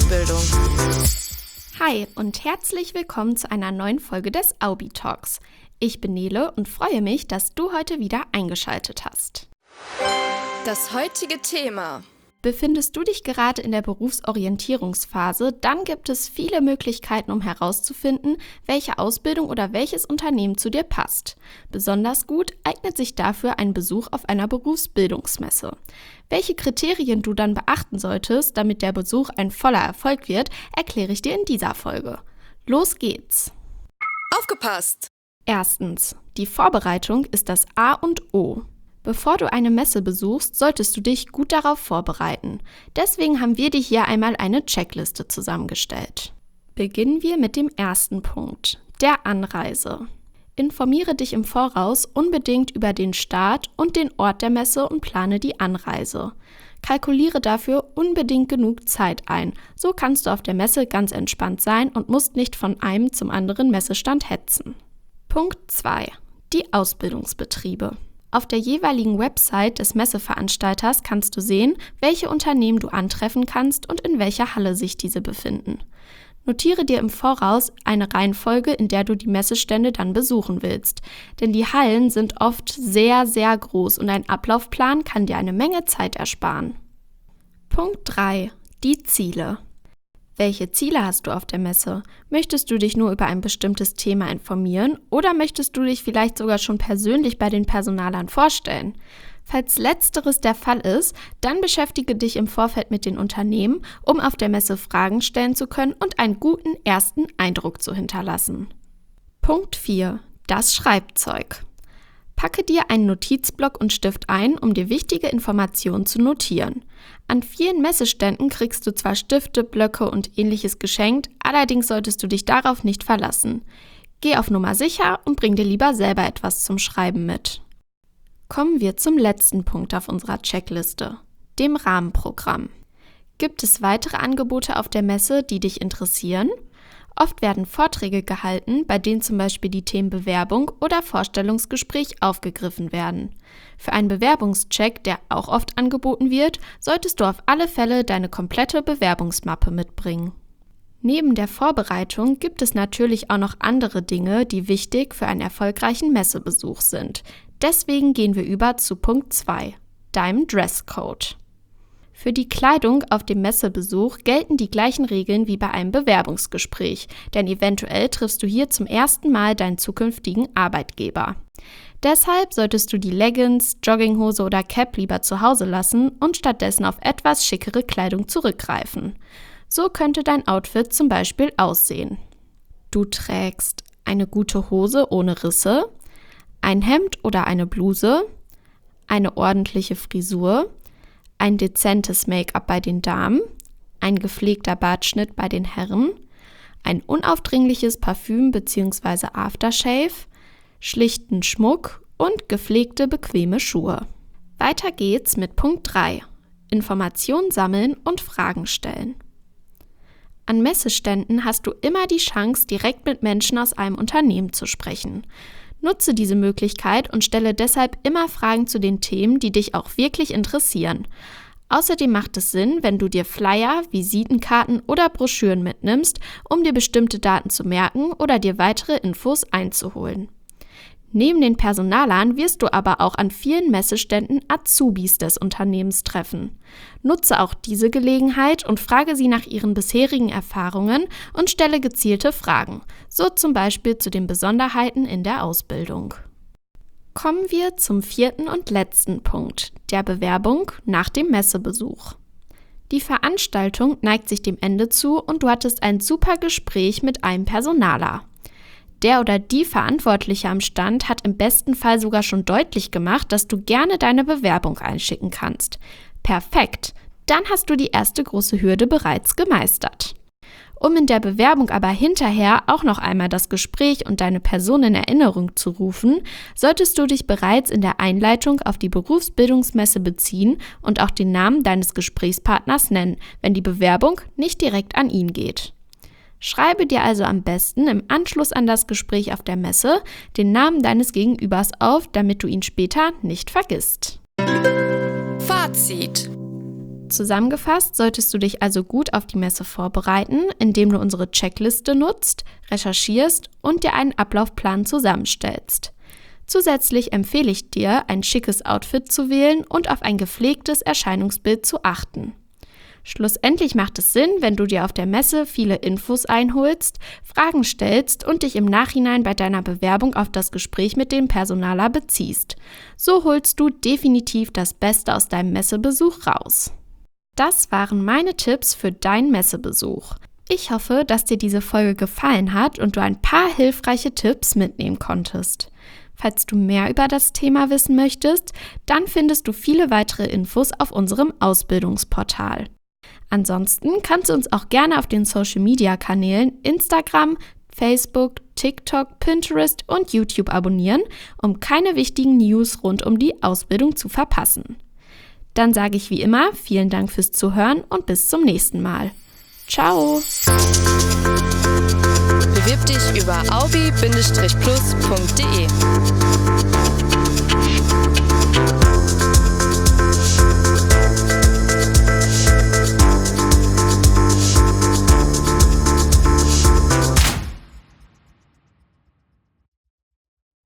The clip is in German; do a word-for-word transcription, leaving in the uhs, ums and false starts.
Ausbildung. Hi und herzlich willkommen zu einer neuen Folge des Aubi Talks. Ich bin Nele und freue mich, dass du heute wieder eingeschaltet hast. Das heutige Thema. Befindest du dich gerade in der Berufsorientierungsphase, dann gibt es viele Möglichkeiten, um herauszufinden, welche Ausbildung oder welches Unternehmen zu dir passt. Besonders gut eignet sich dafür ein Besuch auf einer Berufsbildungsmesse. Welche Kriterien du dann beachten solltest, damit der Besuch ein voller Erfolg wird, erkläre ich dir in dieser Folge. Los geht's! Aufgepasst! Erstens, die Vorbereitung ist das A und O. Bevor du eine Messe besuchst, solltest du dich gut darauf vorbereiten. Deswegen haben wir dir hier einmal eine Checkliste zusammengestellt. Beginnen wir mit dem ersten Punkt, der Anreise. Informiere dich im Voraus unbedingt über den Start und den Ort der Messe und plane die Anreise. Kalkuliere dafür unbedingt genug Zeit ein. So kannst du auf der Messe ganz entspannt sein und musst nicht von einem zum anderen Messestand hetzen. Punkt zwei. Die Ausbildungsbetriebe. Auf der jeweiligen Website des Messeveranstalters kannst du sehen, welche Unternehmen du antreffen kannst und in welcher Halle sich diese befinden. Notiere dir im Voraus eine Reihenfolge, in der du die Messestände dann besuchen willst, denn die Hallen sind oft sehr, sehr groß und ein Ablaufplan kann dir eine Menge Zeit ersparen. Punkt drei. Die Ziele. Welche Ziele hast du auf der Messe? Möchtest du dich nur über ein bestimmtes Thema informieren oder möchtest du dich vielleicht sogar schon persönlich bei den Personalern vorstellen? Falls letzteres der Fall ist, dann beschäftige dich im Vorfeld mit den Unternehmen, um auf der Messe Fragen stellen zu können und einen guten ersten Eindruck zu hinterlassen. Punkt vier. Das Schreibzeug. Packe dir einen Notizblock und Stift ein, um dir wichtige Informationen zu notieren. An vielen Messeständen kriegst du zwar Stifte, Blöcke und ähnliches geschenkt, allerdings solltest du dich darauf nicht verlassen. Geh auf Nummer sicher und bring dir lieber selber etwas zum Schreiben mit. Kommen wir zum letzten Punkt auf unserer Checkliste, dem Rahmenprogramm. Gibt es weitere Angebote auf der Messe, die dich interessieren? Oft werden Vorträge gehalten, bei denen zum Beispiel die Themen Bewerbung oder Vorstellungsgespräch aufgegriffen werden. Für einen Bewerbungscheck, der auch oft angeboten wird, solltest du auf alle Fälle deine komplette Bewerbungsmappe mitbringen. Neben der Vorbereitung gibt es natürlich auch noch andere Dinge, die wichtig für einen erfolgreichen Messebesuch sind. Deswegen gehen wir über zu Punkt zwei, deinem Dresscode. Für die Kleidung auf dem Messebesuch gelten die gleichen Regeln wie bei einem Bewerbungsgespräch, denn eventuell triffst du hier zum ersten Mal deinen zukünftigen Arbeitgeber. Deshalb solltest du die Leggings, Jogginghose oder Cap lieber zu Hause lassen und stattdessen auf etwas schickere Kleidung zurückgreifen. So könnte dein Outfit zum Beispiel aussehen. Du trägst eine gute Hose ohne Risse, ein Hemd oder eine Bluse, eine ordentliche Frisur, ein dezentes Make-up bei den Damen, ein gepflegter Bartschnitt bei den Herren, ein unaufdringliches Parfüm bzw. Aftershave, schlichten Schmuck und gepflegte, bequeme Schuhe. Weiter geht's mit Punkt drei. Informationen sammeln und Fragen stellen. An Messeständen hast du immer die Chance, direkt mit Menschen aus einem Unternehmen zu sprechen. Nutze diese Möglichkeit und stelle deshalb immer Fragen zu den Themen, die dich auch wirklich interessieren. Außerdem macht es Sinn, wenn du dir Flyer, Visitenkarten oder Broschüren mitnimmst, um dir bestimmte Daten zu merken oder dir weitere Infos einzuholen. Neben den Personalern wirst du aber auch an vielen Messeständen Azubis des Unternehmens treffen. Nutze auch diese Gelegenheit und frage sie nach ihren bisherigen Erfahrungen und stelle gezielte Fragen, so zum Beispiel zu den Besonderheiten in der Ausbildung. Kommen wir zum vierten und letzten Punkt, der Bewerbung nach dem Messebesuch. Die Veranstaltung neigt sich dem Ende zu und du hattest ein super Gespräch mit einem Personaler. Der oder die Verantwortliche am Stand hat im besten Fall sogar schon deutlich gemacht, dass du gerne deine Bewerbung einschicken kannst. Perfekt, dann hast du die erste große Hürde bereits gemeistert. Um in der Bewerbung aber hinterher auch noch einmal das Gespräch und deine Person in Erinnerung zu rufen, solltest du dich bereits in der Einleitung auf die Berufsbildungsmesse beziehen und auch den Namen deines Gesprächspartners nennen, wenn die Bewerbung nicht direkt an ihn geht. Schreibe dir also am besten im Anschluss an das Gespräch auf der Messe den Namen deines Gegenübers auf, damit du ihn später nicht vergisst. Fazit. Zusammengefasst solltest du dich also gut auf die Messe vorbereiten, indem du unsere Checkliste nutzt, recherchierst und dir einen Ablaufplan zusammenstellst. Zusätzlich empfehle ich dir, ein schickes Outfit zu wählen und auf ein gepflegtes Erscheinungsbild zu achten. Schlussendlich macht es Sinn, wenn du dir auf der Messe viele Infos einholst, Fragen stellst und dich im Nachhinein bei deiner Bewerbung auf das Gespräch mit dem Personaler beziehst. So holst du definitiv das Beste aus deinem Messebesuch raus. Das waren meine Tipps für deinen Messebesuch. Ich hoffe, dass dir diese Folge gefallen hat und du ein paar hilfreiche Tipps mitnehmen konntest. Falls du mehr über das Thema wissen möchtest, dann findest du viele weitere Infos auf unserem Ausbildungsportal. Ansonsten kannst du uns auch gerne auf den Social-Media-Kanälen Instagram, Facebook, TikTok, Pinterest und YouTube abonnieren, um keine wichtigen News rund um die Ausbildung zu verpassen. Dann sage ich wie immer vielen Dank fürs Zuhören und bis zum nächsten Mal. Ciao! Bewirb dich über aubi Bindestrich plus Punkt de.